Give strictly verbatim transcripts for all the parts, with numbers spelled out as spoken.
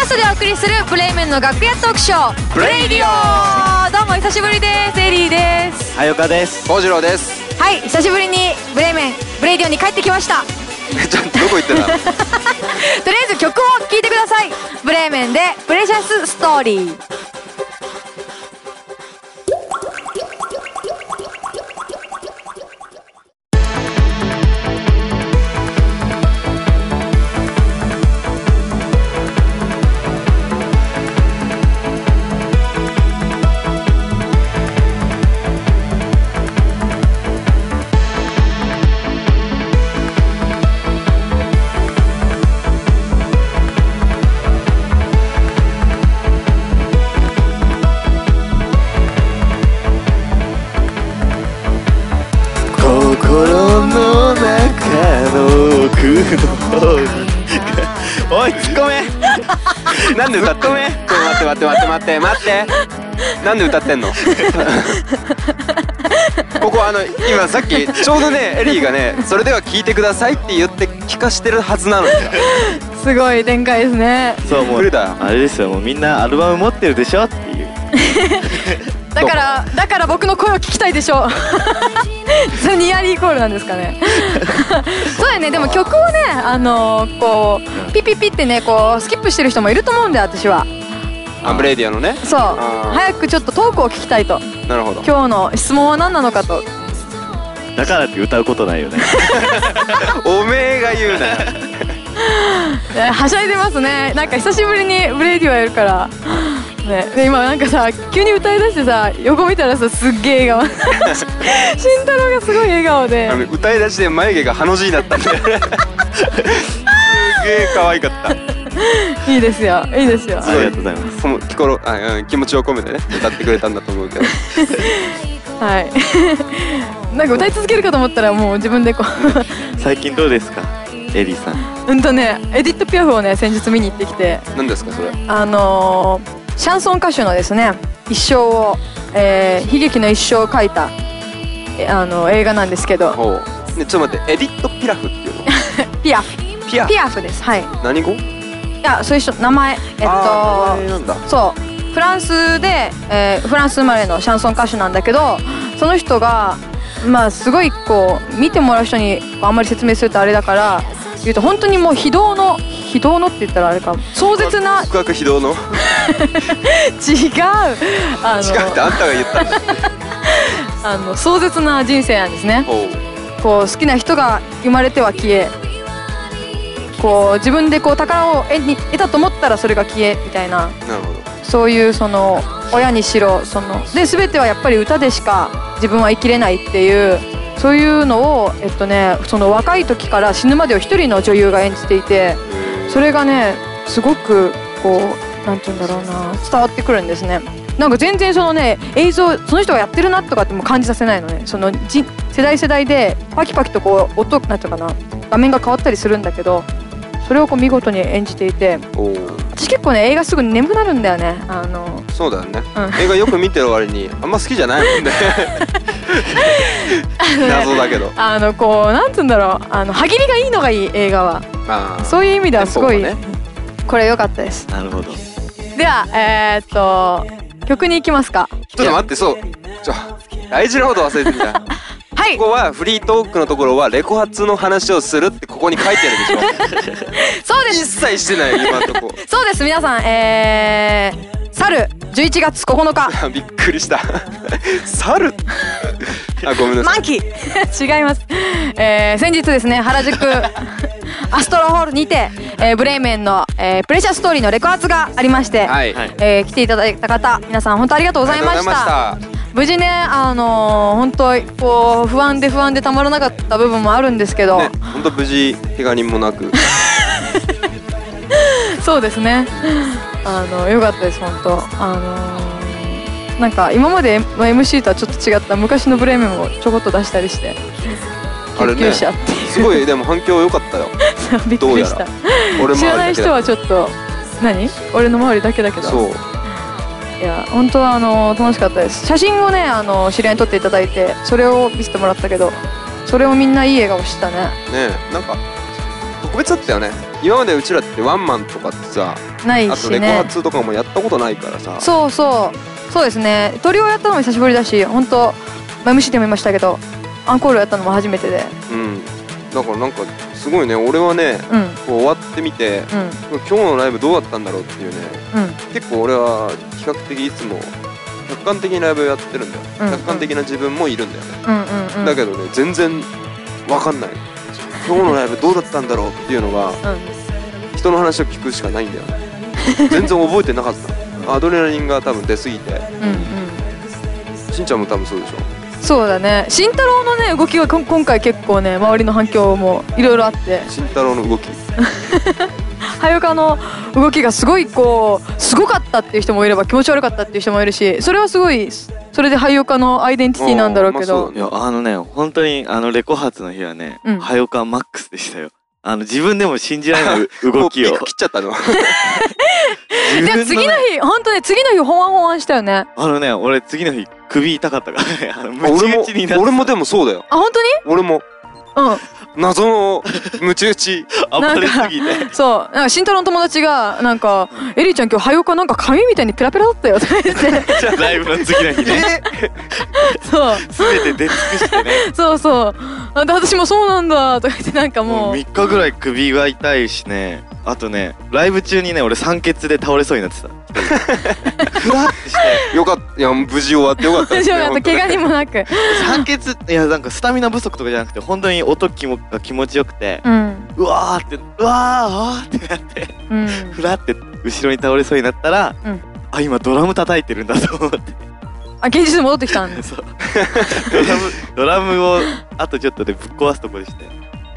ストでお送りするブレイメンの楽屋トークショーブレイディオ。どうも久しぶりです。エリーです。 はよかです。 幸次郎です。 はい、久しぶりにブレイメンブレイディオに帰ってきました。 ちょっとどこ行ってたの？とりあえず曲を聴いてください。ブレイメンでプレシャスストーリー。 おい、ツッコめなんで歌ってんの？待って待って待って待って待ってなんで歌ってんの？ここあの今さっきちょうどねエリーがねそれでは聞いてくださいって言って聞かしてるはずなのにすごい展開ですね。 そう、もうあれですよ、もうみんなアルバム持ってるでしょっていうだからだから僕の声を聞きたいでしょそれニアリーイコールなんですかねそうだよね。でも曲をね、あのー、こうピピピってねこうスキップしてる人もいると思うんだよ私は。 あ、ブレイディオのね。 そう、早くちょっとトークを聞きたいと。 なるほど。 今日の質問は何なのかと。 だからって歌うことないよねおめえが言うなはしゃいでますね。なんか久しぶりにブレイディオやるからね、で今なんかさ急に歌い出してさ横見たらさすっげえ笑顔慎太郎がすごい笑顔で歌い出しで眉毛がハの字になったんで、すげえ可愛かったいいですよいいですよ。 ありがとうございます。 気ころあ、うん、気持ちを込めてね歌ってくれたんだと思うけどはいなんか歌い続けるかと思ったらもう自分でこう最近どうですかエリーさん？ うんとねエディット・ピアフをね先日見に行ってきて。 何ですかそれ？ あのーシャンソン歌手のですね一生を、えー、悲劇の一生を書いたあの映画なんですけど。 ほう、ね、ちょっと待って、エディット・ピラフっていうの？ ピアフピアフピアフです。はい。 何語？ いや、そういう人名前えっと名前なんだ。 そうフランスで、えー、フランス生まれのシャンソン歌手なんだけど、その人がまあすごいこう見てもらう人にあんまり説明するとあれだから言うと本当にもう非道の非道のって言ったらあれか壮絶な告白非道の違うあの違うってあんたが言ったんだあの壮絶な人生なんですね。 うこう好きな人が生まれては消え、こう自分でこう宝を得に得たと思ったらそれが消えみたいな。 なるほど。 そういうその親にしろそので全てはやっぱり歌でしか自分は生きれないっていうそういうのをえっとねその若い時から死ぬまでを一人の女優が演じていて、それがねすごくこうなんて言うんだろうな伝わってくるんですね。なんか全然そのね映像その人がやってるなとかっても感じさせないのね。そのじ世代世代でパキパキとこう音なんていうかな画面が変わったりするんだけど、それをこう見事に演じていて、私結構ね映画すぐに眠くなるんだよね。あのそうだよね、 うん、 映画よく見てる割にあんま好きじゃないもんね謎だけどあのこうなんつうんだろうあの歯切りがいいのがいい映画は。あそういう意味ではすごい、ね、これ良かったです。 なるほど。 ではえー、っと曲に行きますか。 ちょっと待ってそうちょ大事なこと忘れてきたはい、ここはフリートークのところはレコ発の話をするってここに書いてあるでしょそうです。 一切してない今のとこそうです皆さんえー、去るじゅういちがつここのかびっくりした猿あごめんなさいマンキー違います、えー、先日ですね原宿アストロホールにて、えー、ブレーメンの、えー、プレシャスストーリーのレコ発がありまして、はいえー、来ていただいた方皆さん本当ありがとうございました。無事ねあのー、本当こう不安で不安でたまらなかった部分もあるんですけど、ね、 本当無事怪我人もなくそうですねあの良かったです本当あのー、なんか今までの エムシー とはちょっと違った昔のブレーメンをちょこっと出したりして救急車っていう、 ね、すごいでも反響良かったよびっくりした俺知らない人はちょっと何俺の周りだけだけどそういや本当はあの楽しかったです。写真をねあの知り合いに撮っていただいてそれを見せてもらったけどそれをみんないい笑顔してたね。 ねえなんか特別だったよね。 今までうちらってワンマンとかってさ、 ないしね、 あとレコ発とかもやったことないからさ。 そうそうそうですね。トリオやったのも久しぶりだし、本当エムシー でも言いましたけどアンコールやったのも初めてで、 うん、だからなんかすごいね。俺はね、 うん、 こう終わってみて、うん、今日のライブどうだったんだろうっていうね、うん、結構俺は比較的いつも客観的にライブをやってるんだよ、うんうん、客観的な自分もいるんだよね、うんうんうん、だけどね全然わかんない。今日のライブどうだったんだろうっていうのが、うん、人の話を聞くしかないんだよね。全然覚えてなかった。アドレナリンが多分出すぎて、うんうん、しんちゃんも多分そうでしょ。 そうだね。慎太郎のね動きは今回結構ね周りの反響もいろいろあって、 慎太郎の動きはよかの動きがすごいこうすごかったっていう人もいれば気持ち悪かったっていう人もいるし、それはすごいそれではよかのアイデンティティなんだろうけど、 まあ、いやあのね本当にあのレコ発の日はね、うん、はよかマックスでしたよ。あの自分でも信じられない動きをもうピーク切っちゃったの。 で次の日本当ね次の日ほわんほわんしたよね。 あのね俺次の日首痛かったからね。あのムチ打打ちになって俺もでもそうだよ。 あ本当に？ 俺もうん謎のムチ打ち暴れすぎて。 そうなんか慎太郎の友達がなんかエリーちゃん今日はよかなんか髪みたいにペラペラだったよとか言ってライブの次の日ね。 そう全て出尽くしてね。 そうそうあで私もそうなんだとか言ってなんかもう、 もうみっかぐらい首が痛いしね。あとねライブ中にね俺酸欠で倒れそうになってた。ふらってしてよかった。いや無事終わってよかったですね。 無事怪我にもなく酸欠いやなんかスタミナ不足とかじゃなくて本当に音きもが気持ちよくて、うん、うわーってうわーってなって、うん、ふらって後ろに倒れそうになったら、うん、あ今ドラム叩いてるんだと思って。 あ現実に戻ってきたんです。 そうドラムドラムをあとちょっとでぶっ壊すとこでしたよ。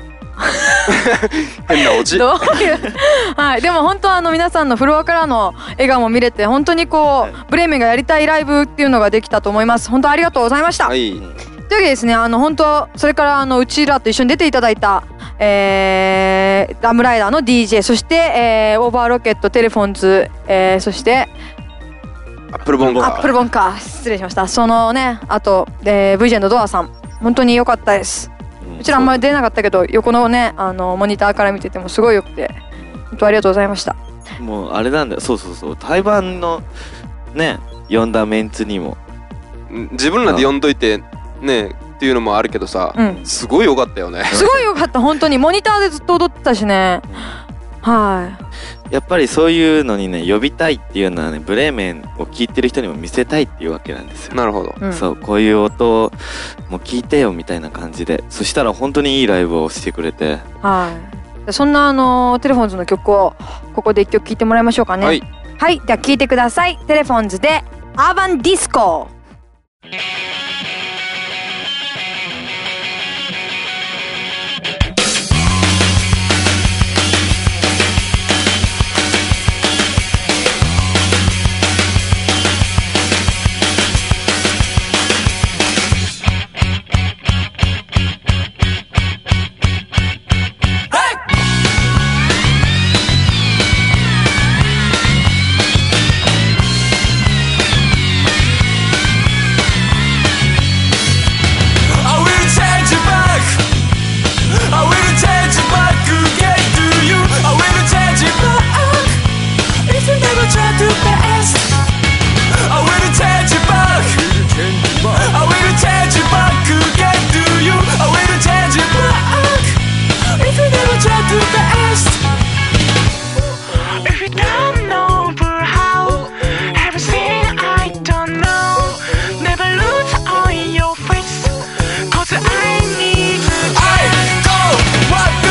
変なオチ。 どういうはいでも本当あの皆さんのフロアからの笑顔も見れて本当にこう、はい、ブレーメンがやりたいライブっていうのができたと思います。本当ありがとうございました。はい、というわけでですねあの本当それからあのうちらと一緒に出ていただいた、えー、ラムライダーの ディージェー そして、えー、オーバーロケットテレフォンズ、えー、そしてアップルボンカーアップルボンカー失礼しました。そのねあと、えー、ブイジェー のドアさん本当に良かったです。うちらあんまり出なかったけど横のねあのモニターから見ててもすごい良くて本当ありがとうございました。 もうあれなんだよ。そうそうそう対バンのね呼んだメンツにも自分らで呼んどいてねっていうのもあるけどさ、うん、すごい良かったよね。 すごい良かった本当にモニターでずっと踊ってたしね。はいやっぱりそういうのにね呼びたいっていうのはねブレーメンを聴いてる人にも見せたいっていうわけなんですよ。 なるほど、 うん、そうこういう音も聞いてよみたいな感じでそしたら本当にいいライブをしてくれてはいそんなあのテレフォンズの曲をここで一曲聴いてもらいましょうかね。はい、はい、では聴いてください。テレフォンズでアーバンディスコ。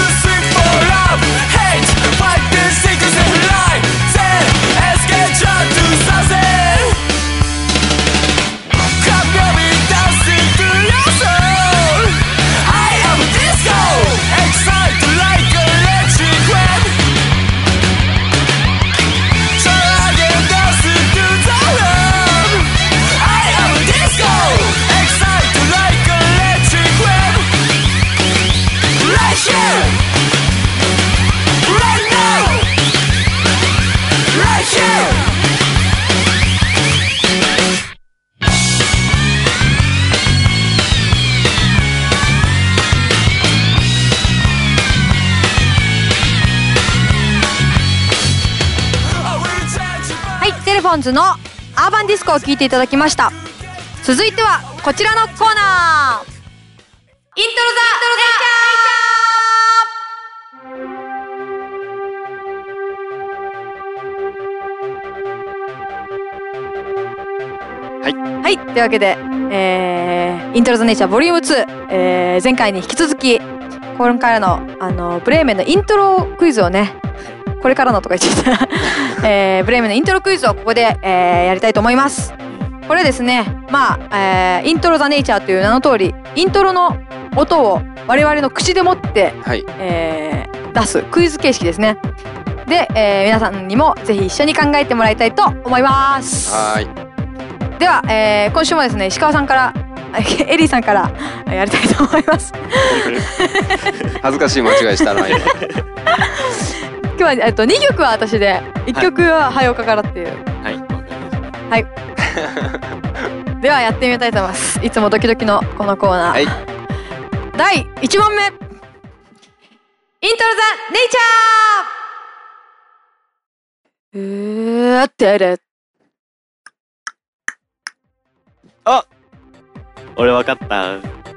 Try to フォンズのアーバンディスコを聴いていただきました。続いてはこちらのコーナー、イントロザネイはい、 はい、というわけで、えー、イントロザネイチャーボリュームツー、えー、前回に引き続きこれからの、あのブレーメンのイントロクイズをね、これからのとか言っちゃった、えー、ブレーメンのイントロクイズをここで、えー、やりたいと思います。これですね、まあ、えー、イントロザネイチャーという名の通り、イントロの音を我々の口でもって、 はい、 えー、出すクイズ形式ですね。で、えー、皆さんにもぜひ一緒に考えてもらいたいと思います。 はい。 では、えー、今週もですね、石川さんからエリーさんからやりたいと思います。 恥ずかしい間違いしたな今。 今日は、えっと、にきょくは私でいっきょくは早岡からっていう。 はい、 はい、ではやってみたいと思います。いつもドキドキのこのコーナー、はい、だいいち問目、イントロザネイチャー。うーってやる。 あ、俺わかった。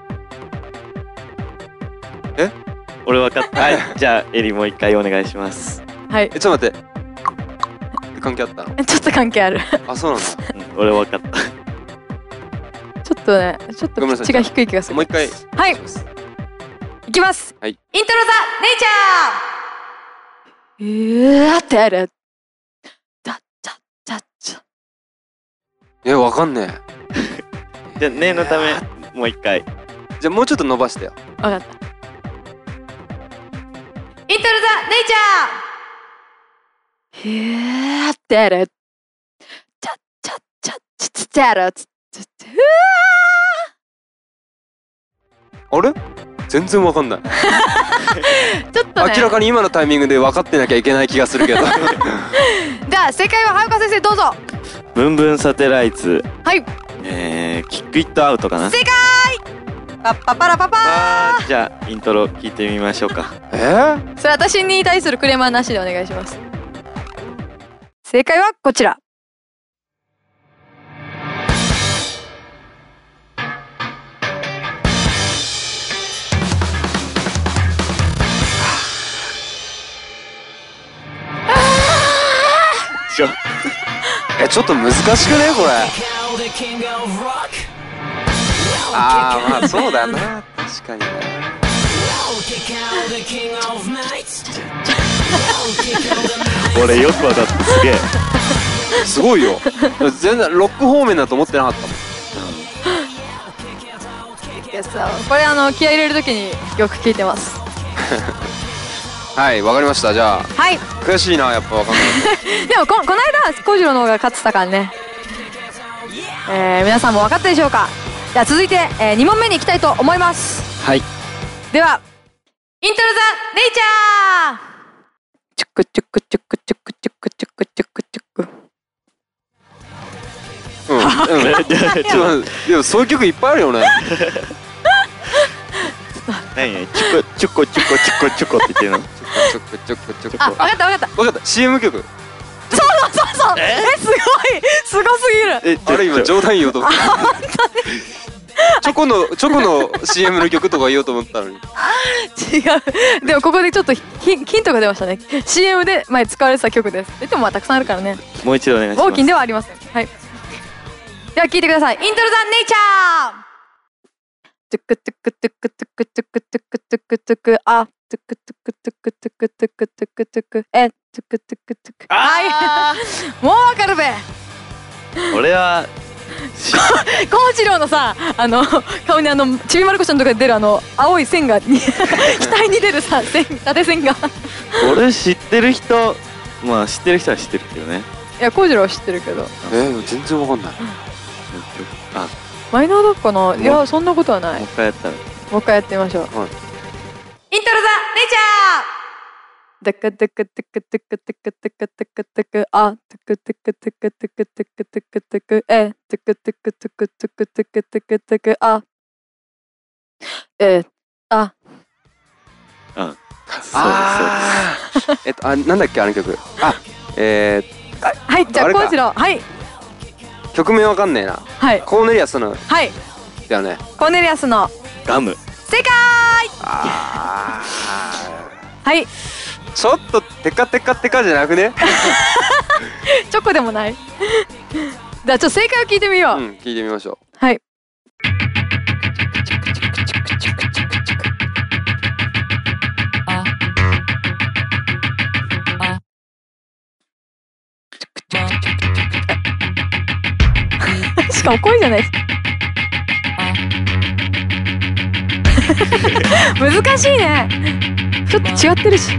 え？ 俺わかった。はい、じゃあエリもう一回お願いします。 はい。 え、ちょっと待って。関係あったの？ ちょっと関係ある。 あ、そうなんだ。 うん、俺わかった。 ちょっとね、ちょっとピッチが低い気がする。 もう一回。 はい。いきます。 はい。 イントロザネイチャー。うーってやる。チャッチャッチャッチャ。 え、わかんねえ。じゃあ念のためもう一回。 じゃあもうちょっと伸ばしてよ。 わかった。イントロザネイチャー。へーってやる。チャッチャッチャッチャッチャッチャッチャッ。 あれ？全然わかんない。 ちょっとね、 明らかに今のタイミングで分かってなきゃいけない気がするけど。 じゃあ正解は早岡先生どうぞ。 ブンブンサテライツ。 はい。 えー、キックイットアウトかな。 正解。パッパパラパパー。 あー、じゃあイントロ聞いてみましょうか。 えー、 それ私に対するクレーマーなしでお願いします。正解はこちら。 ちょえ、ちょっと難しくねこれ。あー、まあそうだな、確かにね。 俺よくわかった。すげえすごいよ。全然ロック方面だと思ってなかったもん。 いやさ、これあの気合い入れるときによく聞いてます。 はい、わかりました。じゃあ、 はい、 悔しいな、やっぱわかんない。 でもここの間小次郎の方が勝ってたからね。えー、皆さんも分かったでしょうか。じゃあ続いて、えー、に問目に行きたいと思います。 はい。 ではイントロザネイチャー。チュクチュクチュクチュクチュクチュクチュクチュク。 うん、うん、でもそういう曲いっぱいあるよね。 何？チュコチュコチュコチュコチュコって言ってるの？ チョコチョコチョコ。 あ、分かった分かった。 分かった。シーエム 曲。 そうそうそうそう。え、すごい、すごすぎる。 え、あれ今冗談言おうと思った。チョコのチョコの シーエム の曲とか言おうと思ったのに。違う。でもここでちょっとヒヒントが出ましたね。シーエム で前使われてた曲です。でもまあたくさんあるからね。 もう一度お願いします。 ウォーキンではありません。はい。では聞いてください。イントロザネイチャー。トゥクトゥクトゥクトゥクトゥクトゥクトゥクトゥクあトゥクトゥクトゥクトゥクトゥクトゥクトゥクえトゥクトゥクトゥクはいもうわかるべ。 俺は幸次郎のさ、あの顔にあのちびまる子ちゃんとかで出るあの青い線が額に出るさ線縦線が俺知ってる人、まあ知ってる人は知ってるけどね。 いや幸次郎は知ってるけどえー、全然わかんない。 あ、 マイナーだっかな。いやそんなことはない。 もう一回やったらもう一回やってみましょう、はい、イントロザネイチャー。ドゥクドゥクドゥクドゥクドゥクドゥクドゥクドゥクあドゥクドゥクドゥクドゥクドゥクドゥクドゥクえドゥクドゥクドゥクドゥクドゥクドゥクドゥクあえあああえっとあなんだっけあの曲。あえーっはいじゃあコウジロー、はい、 曲名わかんねえな。 はい、 コーネリアスの、 はいだよね。 コーネリアスのガム。 正解。 あーはい、 ちょっとテカテカテカじゃなくね。 チョコでもない。じゃあちょっと正解を聞いてみよう。 うん、聞いてみましょう。 はい。しかも声じゃないです。難しいね。ちょっと違ってるし。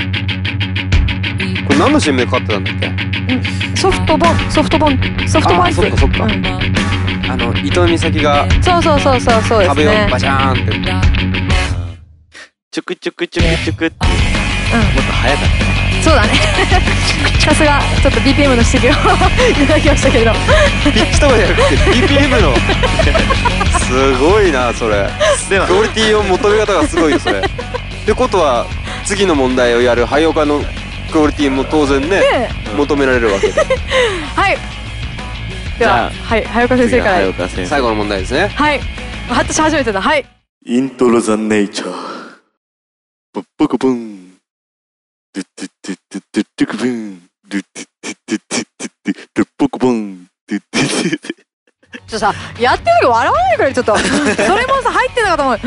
これ何の シーエム でかかってたんだっけ？ ソフトボン、ソフトボン、ソフトバンク。 そっかそっか。うん、あの伊藤美咲がそうそうそうそうそうですね。 壁をバシャーンって。 チュクチュクチュクチュクって。うん。もっと早かったね。 そうだね。さすがちょっと ビーピーエム の指摘をいただきましたけど。 ピッチとかじゃなくて ビーピーエム の。すごいなそれ。クオリティを求め方がすごいよそれ。ってことは次の問題をやる早岡のクオリティも当然ね、ね求められるわけで。はい。では、はい、早岡先生から。 最後の問題ですね。 はい。私初めてだ。はい。 イントロザネイチャー。ポッポコポン。ドゥドゥドゥドゥドゥドゥクブン。ドゥドゥドゥドゥドゥドゥドゥポコポン。ドゥドゥドゥドゥ。ちょっとさ、やってるけど笑わないからちょっと。それもさ入ってなかったもん。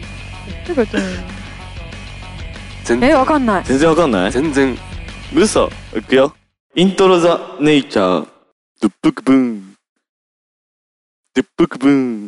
え、わかんない。 全然わかんない。 全然。 嘘。いくよ。イントロザネイチャー。ドゥプクブン。ドゥプクブン。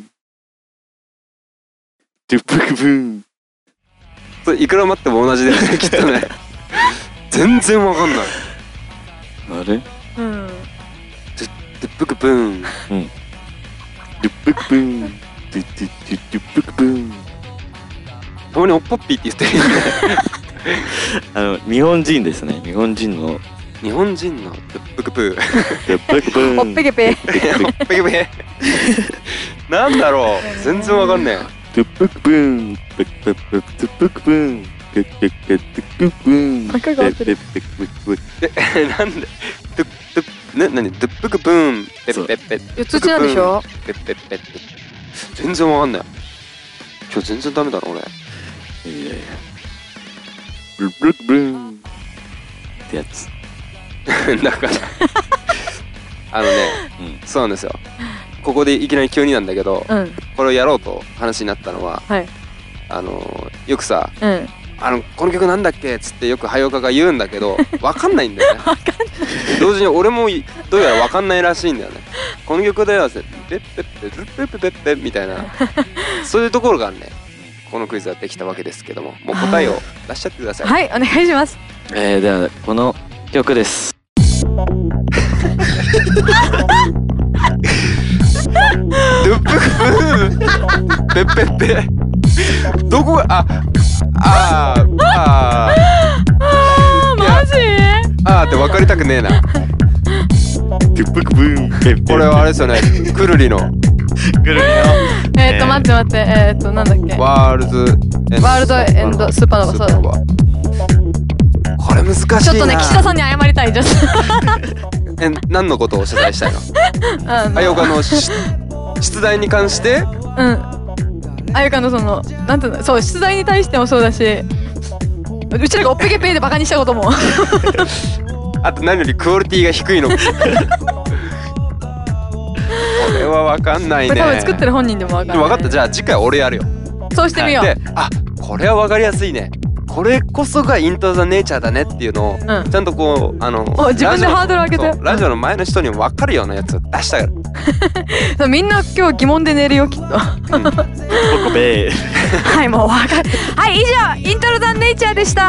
ドゥプクブン。 それいくら待っても同じだよねきっとね。全然わかんない。 あれ？うん。 ドゥドゥプクブン。うん。ドゥプクブン。ドゥドゥドゥドゥプクブン。 たまにおっぽっぴーって言ってるよね。 あの日本人ですね。日本人の日本人のドゥプクプー。 ドゥプクプー。 おっぺけぺ。 おっぺけぺ。なんだろう。全然わかんねえ。 ドゥプクプーン。ドゥプクプーン。ドゥプクプーン。ドゥプクプーン。ドゥプクプーン。 なんかが合ってる。 え、なんでドゥドゥな、なにドゥプクプーン。ペッペッペッ。 四つ打ちなんでしょ。 ペッペッペッ。全然わかんない。今日全然ダメだろ俺。 いやいや。ブルブルブルンってやつ。 だからあのね、うん、そうなんですよ。ここでいきなり急になんだけど、うん、これをやろうと話になったのは、はい、あのよくさ、うん、あのこの曲なんだっけっつってよく早岡が言うんだけど分かんないんだよね。同時に俺もどうやら分かんないらしいんだよね。この曲だよってペッペッペッペッペッペッペッみたいなそういうところがあるね。このクイズはできたわけですけども、もう答えを出しちゃってください。 はい、お願いします。 えー、ではこの曲です。 ドゥップフペッペッペ。どこがああーあーあーマジ？ あーって分かりたくねえな。 ドゥップクブーンペッペッ。 これはあれですよね。くるりの。 くるりの。 えっと待って待ってえっとなんだっけ。 ワールズワールドエンドスーパーノヴァ。そうだ。 これ難しいな。 ちょっとね岸田さんに謝りたいじゃん。 え何のことを取材したいの？あよかの出題に関して？うん。 あよかのそのなんていうのそう出題に対してもそうだし、うちらがおっぺけぺでバカにしたことも。 あと何よりクオリティが低いの。これは分かんないね。 多分作ってる本人でも分かんない。 分かった。じゃあ次回俺やるよ。 そうしてみよう。 で、あこれは分かりやすいね。これこそがイントロザネイチャーだねっていうのを、うん、ちゃんとこうあの自分でハードル上げてラジオの前の人にも分かるようなやつを出したから。 みんな今日疑問で寝るよきっと。うん、はいもう分かる。はい以上イントロザネイチャーでした。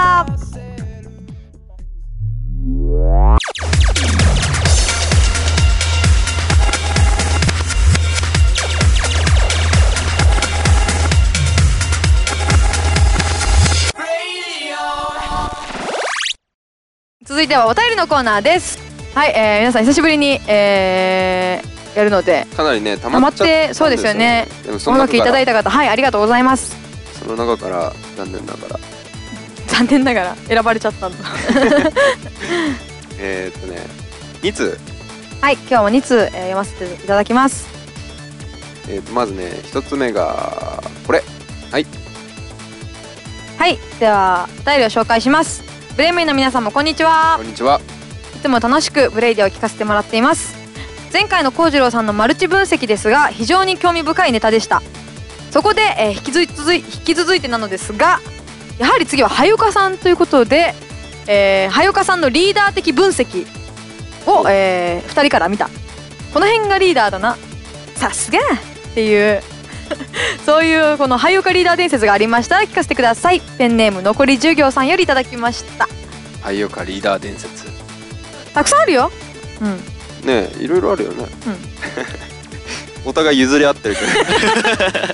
続いてはお便りのコーナーです。はい、えー、皆さん久しぶりに、えー、やるのでかなりね溜まってそうですよね。お書きいただいた方はいありがとうございます。 その中から残念ながら残念ながら選ばれちゃったんだ。 えっとねに通。 はい、今日もに通、えー、読ませていただきます。 えーとまずね、ひとつめがこれ。はいはい、ではお便りを紹介します。ブレイメイの皆さんもこんにちは。 こんにちは。 いつも楽しくブレイディを聞かせてもらっています。前回の幸次郎さんのマルチ分析ですが、非常に興味深いネタでした。そこで、えー、引き続い引き続いてなのですが、やはり次ははよかさんということで、えー、はよかさんのリーダー的分析を、えー、ふたりから見た。この辺がリーダーだな、さすがっていうそういうこのはよかリーダー伝説がありましたら聞かせてください。ペンネーム残りじゅう行さんよりいただきました。 はよかリーダー伝説たくさんあるよ。うんねえ、いろいろあるよね、うん、お互い譲り合ってるから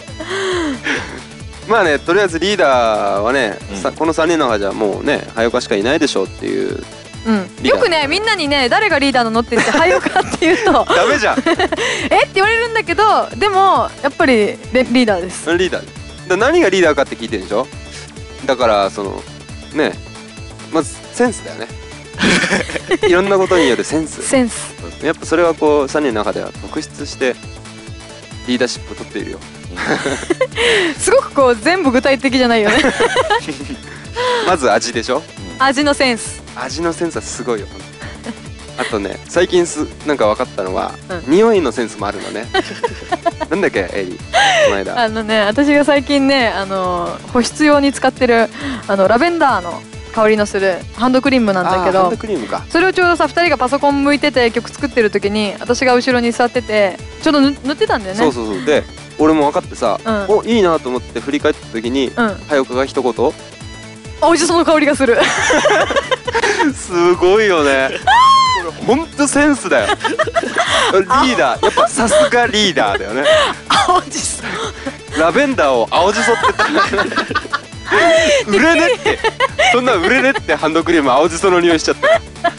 まあね、とりあえずリーダーはね、うん、このさんにんの中じゃもうね、はよかしかいないでしょうっていう、 うん、よくね、みんなにね、誰がリーダーなのって言ってはよかって言うとダメじゃんえって言われるんだけど、でもやっぱりリーダーです。 リーダーだ。何がリーダーかって聞いてるでしょ。だからそのね、まずセンスだよねいろんなことによるセンスセンス、 やっぱそれはこうさんにんの中では特筆してリーダーシップを取っているよすごくこう全部具体的じゃないよねまず味でしょ。 味のセンス味のセンスはすごいよあとね、最近すなんか分かったのは、うん、匂いのセンスもあるのねなんだっけエリー、この間あのね、私が最近ね、あの保湿用に使ってるあのラベンダーの香りのするハンドクリームなんだけど、 ハンドクリームか。 それをちょうどさふたりがパソコン向いてて曲作ってる時に私が後ろに座っててちょうど塗ってたんだよね。 そうそうそう。で俺も分かってさ、うん、おいいなと思って振り返った時に、うん、はよかが一言、 青じその香りがするすごいよねこれほんとセンスだよリーダー、やっぱさすがリーダーだよね青じそラベンダーを青じそって言った売れねって、そんな売れねってハンドクリーム青じその匂いしちゃったてっ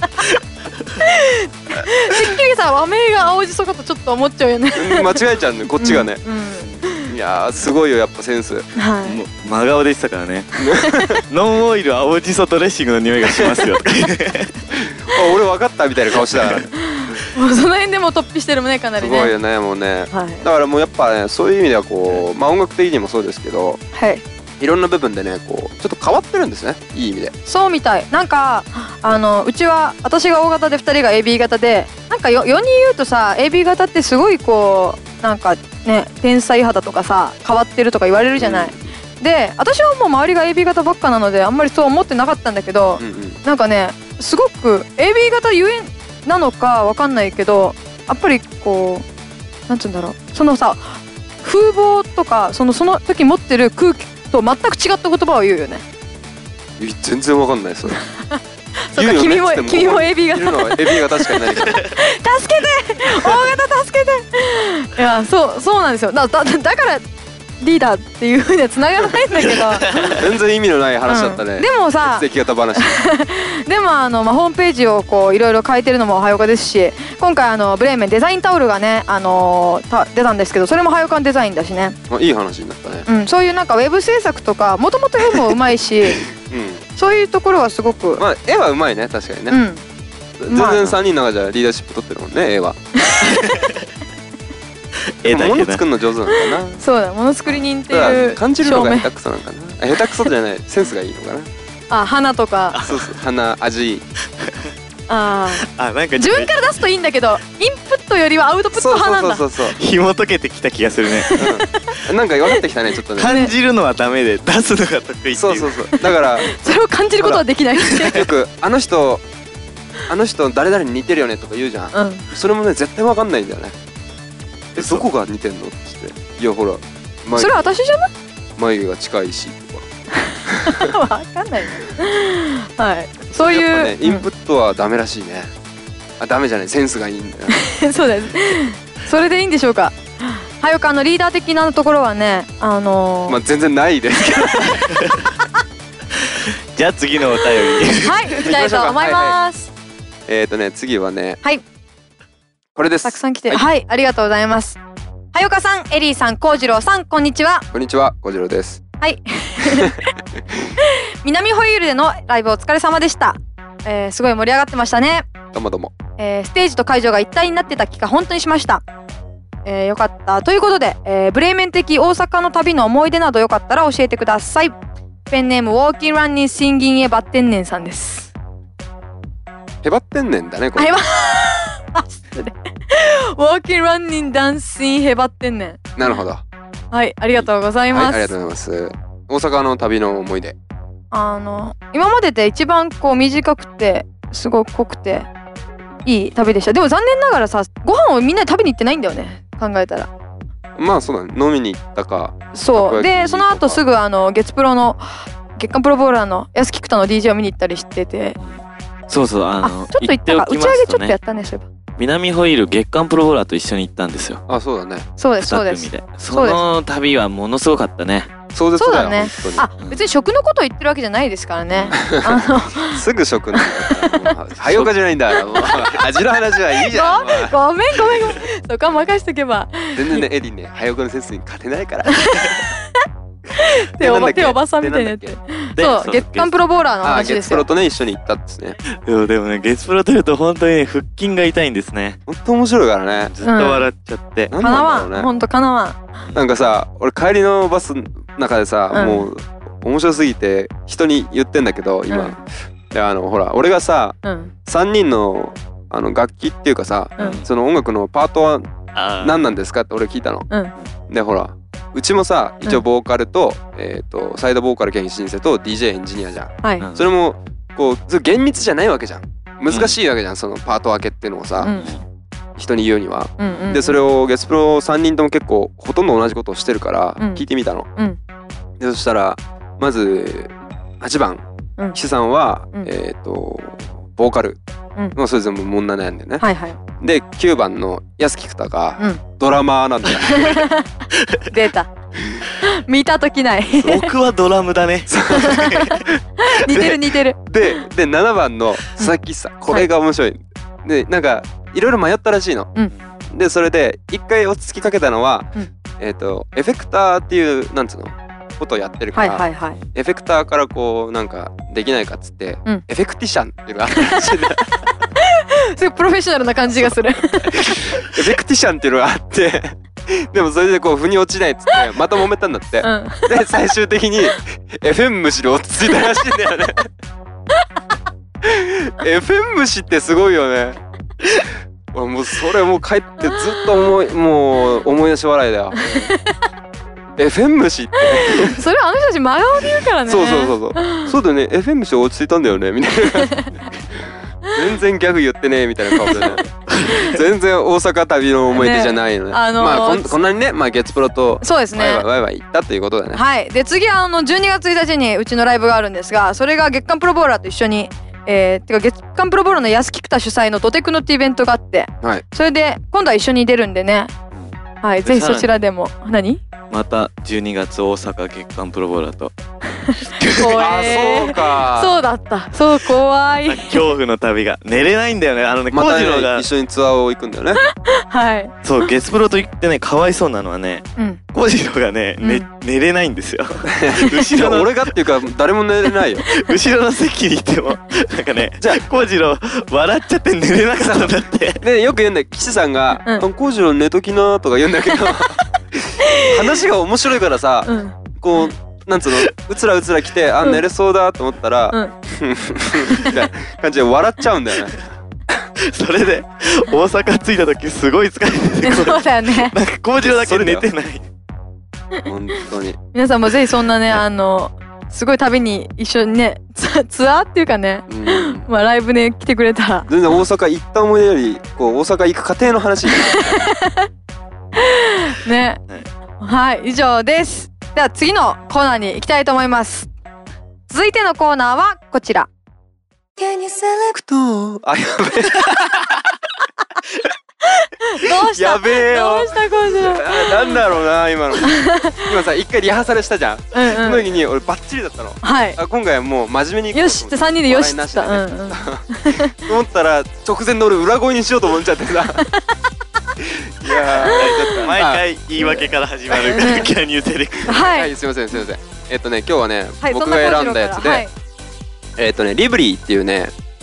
きりさ、和名が青じそかとちょっと思っちゃうよね間違えちゃうね、こっちがね、うんうん、いやーすごいよ、やっぱセンス、はい、 もう真顔で言ってたからねノンオイル青じそドレッシングの匂いがしますよとかあ、俺分かったみたいな顔してたからもうその辺でも突飛してるもんね、かなりね。 すごいよね、もうね、はい、だからもうやっぱね、そういう意味ではこう、まあ音楽的にもそうですけど、はい、いろんな部分でね、こうちょっと変わってるんですね、いい意味で。 そうみたい。なんかあのうちは私が O 型でふたりが エービー 型で、なんか よ, よにん言うとさ エービー 型ってすごいこうなんかね、天才肌とかさ変わってるとか言われるじゃない、うん、で私はもう周りが エービー 型ばっかなのであんまりそう思ってなかったんだけど、うんうん、なんかねすごく エービー 型ゆえなのかわかんないけど、やっぱりこうなんつうんだろう、そのさ風貌とかそのその時持ってる空気と全く違った言葉を言うよね。 全然わかんないそれそうか、ね、君も君も エービー 型。 いるのは エービー 型しかいないから助けて大型助けていや、そうそうなんですよ。だだだからリーダーっていう風には繋がらないんだけど全然意味のない話だったね、 うん、でもさ血液型話でもあの、まあ、ホームページをこういろいろ変えてるのもはよかですし、今回あのブレーメンデザインタオルがね、あのー、た出たんですけど、それもはよかのデザインだしね。 いい話になったね、 うん、そういうなんかウェブ制作とかもともと絵もうまいし、うん、そういうところはすごく、 まあ絵はうまいね、確かにね、うん、全然さんにんの中じゃリーダーシップ取ってるもんね、絵は絵だけ物作るの上手なのかな。 そうだ、もの作り人っていう感じるのが下手くそなのかな。下手くそじゃない、センスがいいのかな。 あ、花とか。 そうそう、花、味。 ああ、なんか自分から出すといいんだけど、インプットよりはアウトプット派なんだ。 そうそうそうそう。 紐解けてきた気がするね。 うん、なんか分かってきたね、ちょっとね。 感じるのはダメで出すのが得意っていう。 そうそうそう。だからそれを感じることはできない。 よくあの人あの人誰々に似てるよねとか言うじゃん。うん、それもね絶対分かんないんだよね。え、どこが似てんのって言って、いやほらそれは私じゃない？ 眉毛が近いしとかわかんないね。はい、そういう、 ね、インプットはダメらしいね、うん、あ、ダメじゃない、センスがいいんだよそうですそれでいいんでしょうか。はよかのリーダー的なところはね、あのー、 まあ全然ないですけどじゃあ次のお便りはい行きたいと思います。 はいはい、えーとね次はね、 はい、 これです。 たくさん来て、はい、はい、ありがとうございます。はよかさん、エリーさん、こうじろうさん、こんにちは。 こんにちは、こうじろうです。 はい南ホイールでのライブお疲れ様でした。 えー、すごい盛り上がってましたね。 どうもどうも。 えー、ステージと会場が一体になってた気が本当にしました。えー、よかったということで、えー、ブレーメン的大阪の旅の思い出などよかったら教えてください。ペンネームウォーキンランニンシンギンへバッテンネンさんです。 へばってんねんだねこれ。 へばウォーキンランニンダンシンへばってんねん。 なるほど。 はい、ありがとうございます。はい、 ありがとうございます。大阪の旅の思い出。 あの今までで一番こう短くてすごく濃くていい旅でした。でも残念ながらさ、ご飯をみんなで食べに行ってないんだよね、考えたら。 まあそうだね、飲みに行ったか。 そうで、その後すぐあの月プロの月刊プロボーラーの安木久太の ディージェー を見に行ったりしてて。 そうそう、あのあちょっと行ったか、打ち上げちょっとやったね。そういえば南ホイール月刊プロボーラーと一緒に行ったんですよ。 あ、そうだね。 そうですそうです。 その旅はものすごかったね。 そうですだね。あ、別に食のことを言ってるわけじゃないですからね。あのすぐ食なんだから。はよかじゃないんだ。もう味の話はいいじゃん。 ごめんごめんごめん。そこは任しとけば。 全然ね、エリね、はよかの説に勝てないから。 手おば手おばさんみたいになってる。そう、月刊プロボーラーの話ですよ。 月プロとね一緒に行ったんですね。 でもね、月プロというと本当にね、腹筋が痛いんですね。 本当面白いからね。 ずっと笑っちゃって。 かなわん、本当かなわん。 なんかさ、俺帰りのバスの中でさ、もう面白すぎて人に言ってんだけど今。で、あのほら、俺がさ、三人のあの楽器っていうかさ、その音楽のパートは何なんですかって俺聞いたの。で、ほら。うちもさ、一応ボーカルと、うん、えっとサイドボーカル兼シンセと ディージェー エンジニアじゃん。はい、それもこうそれ厳密じゃないわけじゃん。難しいわけじゃん、うん、そのパート分けっていうのをさ、うん、人に言うには。うんうんうん、でそれを月プロさんにんとも結構ほとんど同じことをしてるから聞いてみたの。うん、でそしたらまずはちばん、うん、岸さんは、うん、えっとボーカル。もうそれ全部問題ないんだよね。はいはい。できゅうばんの安木久太がドラマーなんだよ。 出た。見たときない。 僕はドラムだね。 似てる似てる。 ででななばんの佐々木さん、これが面白い。でなんかいろいろ迷ったらしいの。でそれで一回落ち着きかけたのは、えっとエフェクターっていうなんつうのことをやってるから、はいはいはい、エフェクターからこうなんかできないかっつって、うん、エフェクティシャンっていうのがあったらしいんだ。 すごいプロフェッショナルな感じがする。エフェクティシャンっていうのがあってでもそれでこう腑に落ちないっつってまた揉めたんだって、うん、で最終的に エフエム 虫で落ち着いたらしいんだよね。エフエム 虫ってすごいよね。俺もうそれもう帰ってずっと思いもう思い出し笑いだよ。エフエム 虫ってそれはあの人たち真顔で言うからね。 そうそうそうそうそうだよね、 エフエム 虫落ち着いたんだよねみたいな。全然ギャグ言ってねみたいな顔でね。全然大阪旅の思い出じゃないのね。あのー、まあこん、こんなにね、まあ月プロとそうですね、 ワイワイワイワイ行ったということだね。 はい。で次はあのじゅうにがつついたちにうちのライブがあるんですが、それが月刊プロボーラーと一緒に、えー、てか月刊プロボーラーの安木久太主催のドテクノってイベントがあって、はい、それで今度は一緒に出るんでね。はい、ぜひそちらでも。何？ またじゅうにがつ大阪月刊プロボーラーと。 あ、そうか。 そうだった。そう怖い。 恐怖の旅が寝れないんだよね。あのね、 またね、が一緒にツアーを行くんだよね。 はい。 そう月プロと言ってね、かわいそうなのはね、コジロがね、ね寝れないんですよ。 後ろの俺がっていうか誰も寝れないよ。 後ろの席にいてもなんかね、じゃあコジロ笑っちゃって寝れなかったんだって。 でよく言うんだよ。岸さんがコジロ寝ときなとか言うんだけど。話が面白いからさ、うん、こうなんつうのうつらうつら来て、あ、うん、寝れそうだと思ったら、うん、みたいな感じで笑っちゃうんだよね。 それで大阪着いた時すごい疲れてて、 そうだよね。 なんか工事だけ寝てない。 本当に。 皆さんもぜひそんなね、あのすごい旅に一緒にね ツ, ツアーっていうかね、うん、まあライブね来てくれたら。 全然大阪行った思い出よりこう大阪行く過程の話。 ね、はい、以上です。では次のコーナーに行きたいと思います。続いてのコーナーはこちら。Can you select? あ、やべえ。 どうした？ やべえよ。 どうしたコーナー？なんだろうな今の。今さ一回リハーサルしたじゃん。うんうん、その時に俺バッチリだったの。はい。あ、今回はもう真面目に。 よしってさんにんでよしって言った。うんうん。 と思ったら直前で俺裏声にしようと思っちゃってさ。いやー、 毎回言い訳から始まるキャニューセレクト。 はい、はい、すいませんすいません。えっとね今日はね、はい、僕が選んだやつで、はい、えっとねリブリーっていうね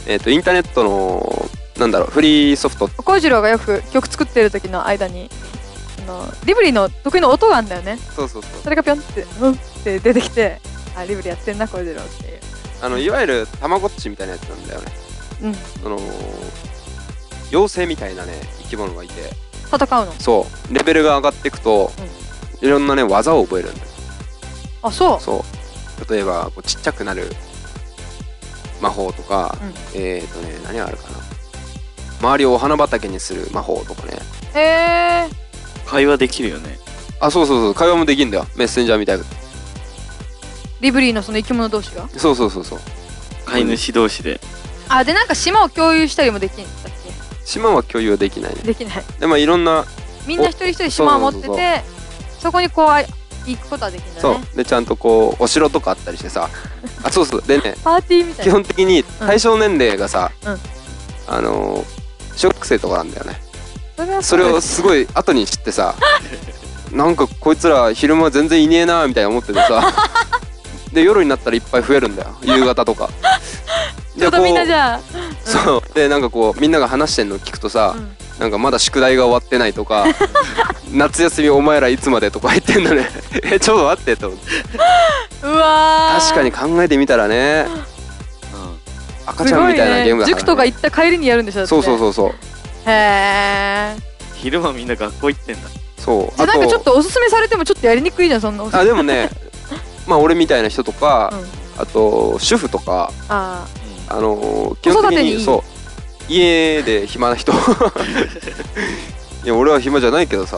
えっとインターネットのなんだろうフリーソフト。 幸次郎がよく曲作ってる時の間にあのリブリの得意の音があるんだよね。 そうそうそう。 それがピョンってうんって出てきて、あリブリやってんな幸次郎っていう。 あのいわゆるたまごっちみたいなやつなんだよね。うん。その妖精みたいなね生き物がいて戦うの。 そうレベルが上がっていくと、うん、いろんなね技を覚えるんだよ。 あそう。 そう例えばこうちっちゃくなる魔法とか、うん、えっとね何があるかな、周りをお花畑にする魔法とかね。 へえ。 会話できるよね。 あそうそうそう、会話もできるんだよ、メッセンジャーみたいな。 リブリーのその生き物同士が。 そうそうそうそう、 飼い主同士で。 あでなんか島を共有したりもできんだっけ。 島は共有はできないね。 できない。 でもいろんなみんな一人一人島を持ってて、そこにこう行くことはできるんだね。 そうでちゃんとこうお城とかあったりしてさあそうそうでねパーティーみたいな。 基本的に対象年齢がさ、 うん、 あの小学生とかなんだよね。それをすごい後に知ってさなんかこいつら昼間全然いねえなみたいな思っててさで夜になったらいっぱい増えるんだよ夕方とかちょうどみんなじゃあ、うん、 そうでなんかこうみんなが話してんの聞くとさ、うん、なんかまだ宿題が終わってないとか夏休みお前らいつまでとか言ってんのねえちょうど待ってと思ってうわ確かに考えてみたらね、うん、赤ちゃんみたいなゲームだから、ね、 塾とか行った帰りにやるんでしょ。 そうそうそうそう。 へえ。 昼間みんな学校行ってんだ。 そうじゃあなんかちょっとおすすめされてもちょっとやりにくいじゃんそんな。 あでもねまあ俺みたいな人とか、うん、あと主婦とかああの基本的にそう家で暇な人いや俺は暇じゃないけどさ、うん、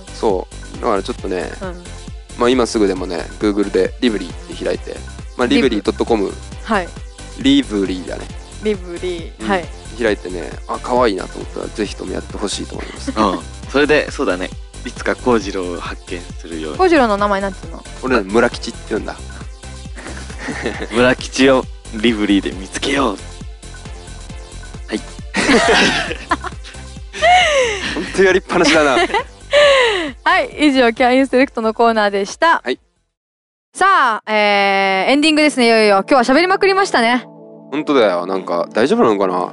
そうだからちょっとね、うん、まあ今すぐでもね Google でリブリーって開いて、まあ、リブリー .com はいリブリーだねリブリー、うん、はい開いてねあ可愛いなと思ったらぜひともやってほしいと思います、 うん、それでそうだねいつか幸次郎を発見するように。 幸次郎の名前なんていうの。 俺村吉って言うんだ村吉をリブリーで見つけよう。はい本当やりっぱなしだなはい以上キャインセレクトのコーナーでした。 はいさあ、えー、エンディングですね。いよいよ今日は喋りまくりましたね。 本当だよ。なんか大丈夫なのかな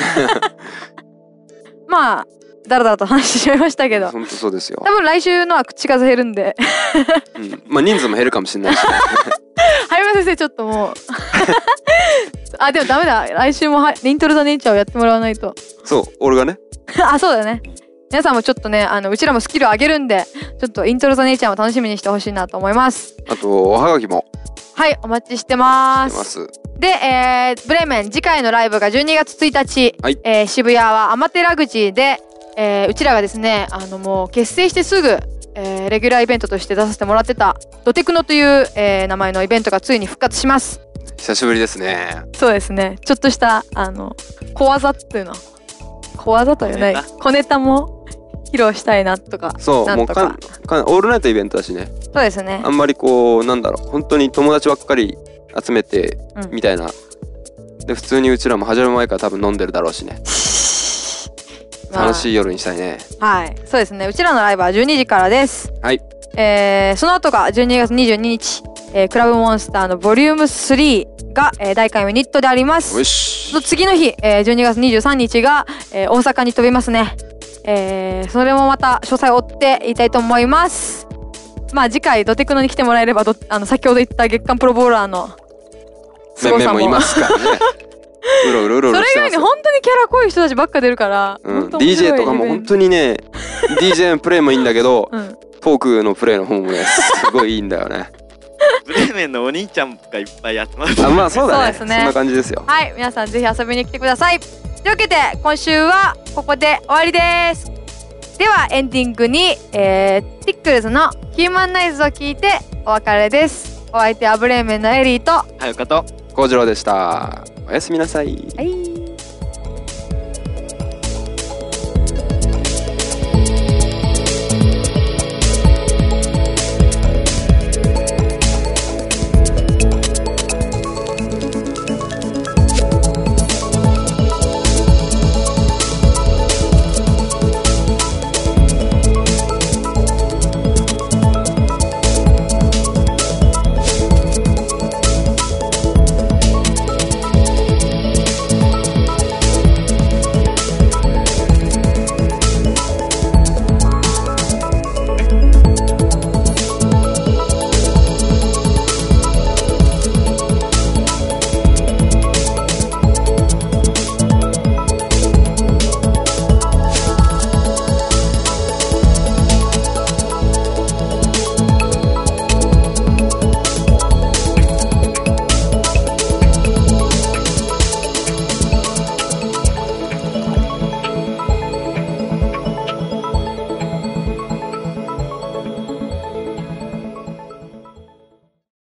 まあだらだらと話してしまいましたけど。 本当そうですよ。 多分来週のは口数減るんで、 うん、まあ人数も減るかもしれないし、ね、 早川先生ちょっともうあでもダメだ、来週もはイントロザネイチャーをやってもらわないと。 そう俺がねあそうだね。皆さんもちょっとねあのうちらもスキル上げるんでちょっとイントロザネイチャーも楽しみにしてほしいなと思います。 あとおはがきもはいお待ちしてます。 してますで、えー、ブレーメン次回のライブがじゅうにがつついたち、 はい、 えー、渋谷はアマテラ口で、えー、うちらがですねあのもう結成してすぐ、えー、レギュラーイベントとして出させてもらってたドテクノという、えー、名前のイベントがついに復活します。 久しぶりですね。 そうですね。ちょっとしたあの小技っていうの小技というね小ネタも披露したいなとか。 そうなんとかもうかかオールナイトイベントだしね。 そうですね。 あんまりこうなんだろう本当に友達ばっかり集めて、うん、みたいなで普通にうちらも始まる前から多分飲んでるだろうしねまあ、楽しい夜にしたいね。 はいそうですね。うちらのライブはじゅうにじからです。 はい、 えー、その後がじゅうにがつにじゅうににち、えー、クラブモンスターのボリュームスリーが、えー、大会ユニットであります。 よしそ次の日、えー、じゅうにがつにじゅうさんにちが、えー、大阪に飛びますね。えー、それもまた詳細を追って言いたいと思います。まあ次回ドテクノに来てもらえればどあの先ほど言った月間プロボーラーの面々もいますからねうろうろうろうろしてます。 それ以外に本当にキャラ濃い人たちばっか出るから、 うん、ディージェー とかも本当にねディージェー のプレイもいいんだけど、うん、フォークのプレイの方もねすごいいいんだよねブレーメンのお兄ちゃんがいっぱい集まる。 あまあそうだね。 そうですね。 そんな感じですよ。 はい皆さんぜひ遊びに来てください。というわけで今週はここで終わりです。ではエンディングに、えー、ティックルズのヒューマンナイズを聞いてお別れです。お相手はブレーメンのエリーとはよかと幸次郎でした。おやすみなさい。 はい。